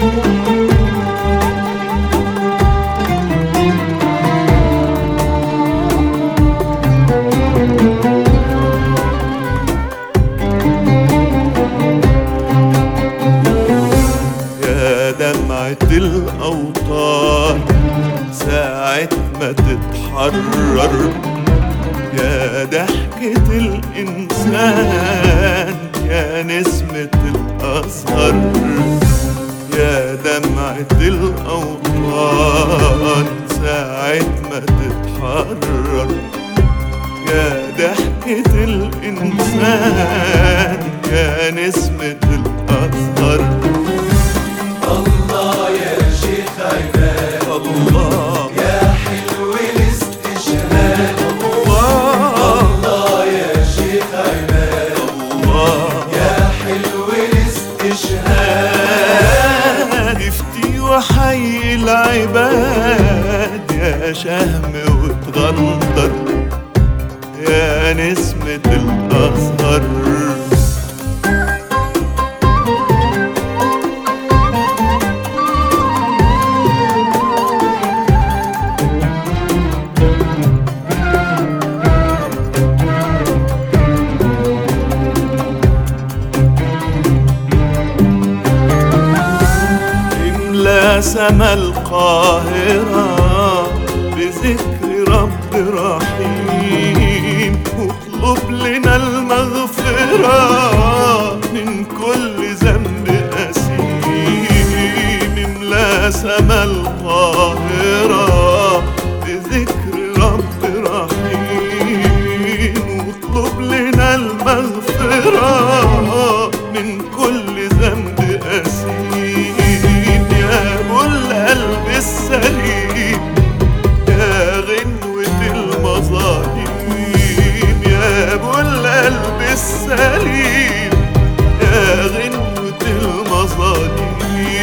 دمعة الأوطان ساعة ما تتحرر، يا ضحكة الإنسان يا نسمة الأزهر. يا دمعة الأوطان ساعة ما تتحرر، يا ضحكة الإنسان يا نسمة الأزهر. الله يا شيخ عباد، الله يا حلو الاستشهاد. الله يا شيخ عباد، الله يا حلو الاستشهاد. افتي وحي العباد يا شهم وتغندر، يا نسمة الأزهر. املى سما القاهرة بذكر رب رحيم، واطلب لنا المغفرة من كل ذنب أثيم. املى سما القاهرة بذكر رب رحيم، واطلب لنا المغفرة من كل ذنب أثيم. يا أبو القلب السليم يا غنوة المظالم، يا أبو القلب السليم يا غنوة المظالم.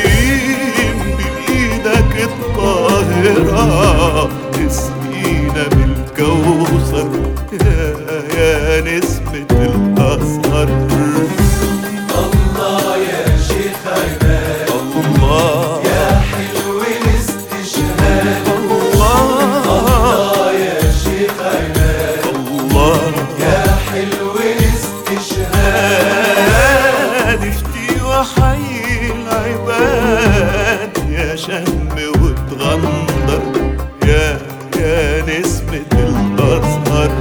بإيدك الطاهرة اسقينا بالكوثر، يا نسمة الأزهر. الله يا شيخ عباد، الله يا حلو الاستشهاد. الله يا شيخ عباد، الله يا حلو الاستشهاد. افتي وحي العباد يا شهم وتغندر، يا نسمة الأزهر.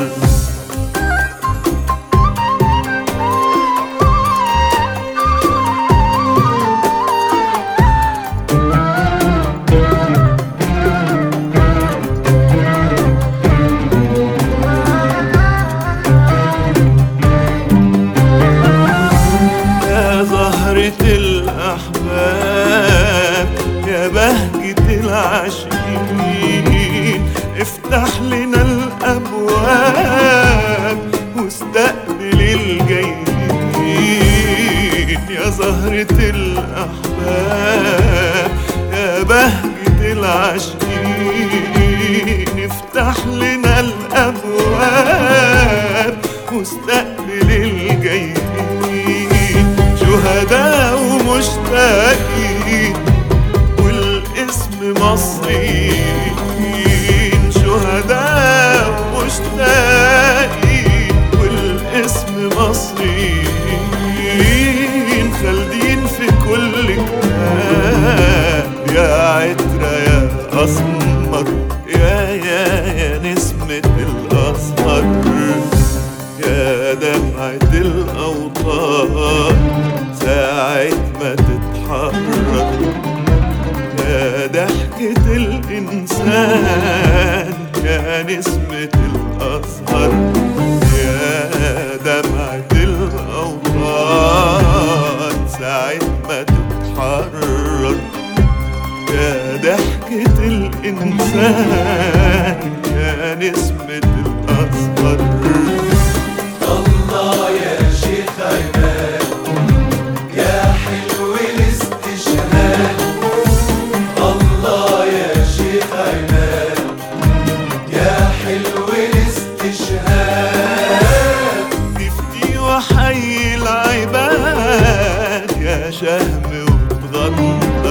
يا زهرة الأحباب يا بهجة العاشقين، افتح لنا الأبواب واستقبل الجايين. يا زهرة الأحباب يا بهجة العاشقين، افتح لنا الأبواب واستقبل الجايين. شهداء ومشتاقين والاسم مصريين، شهداء ومشتاقين والاسم مصريين. خالدين في كل كتاب يا عترة يا أسمر، يا نسمة الأزهر. يا دمعة الأوطان ساعة ما تتحرر، يا ضحكة الإنسان يا نسمة الأزهر. يا دمعة الأوطان ساعة ما تتحرر، يا ضحكة الإنسان يا نسمة الأزهر. الله يا شيخ عباد، يا حلو الاستشهاد. الله يا شيخ عباد، يا حلو الاستشهاد. افتي وحي العباد يا شهم وتغندر،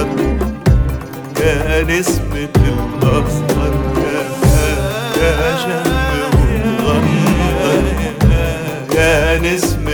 يا نسمة الأزهر يا شم وتغنى يا نسمة